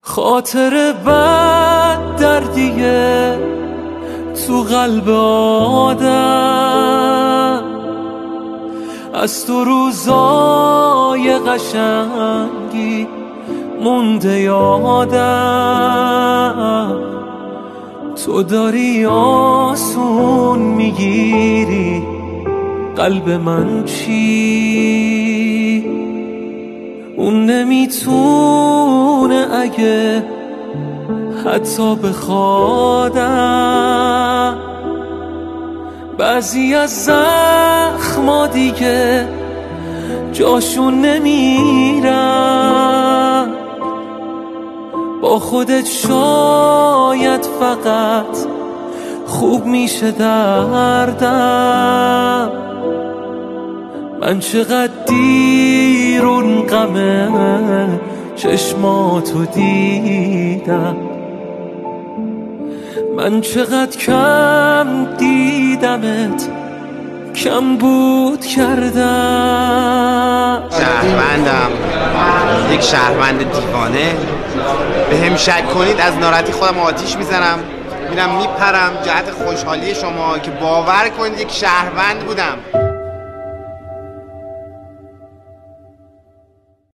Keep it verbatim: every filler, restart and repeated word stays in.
خاطر بد دردیه تو قلب آدم، از تو روزای قشنگی مونده یادم. تو داری آسون میگیری قلب من چی؟ اون نمیتونه اگه حتی بخوادم. بعضی از زخما دیگه جاشون نمیرم، با خودت شاید فقط خوب میشه دردم. من چقدر دیر اون غمه چشماتو دیدم، من چقدر کم دیدمت کم بود کردم. شهروندم، یک شهروند دیوانه. به هم شک کنید از ناراحتی خودم آتیش میزنم، میرم میپرم جهت خوشحالی شما که باور کنید یک شهروند بودم.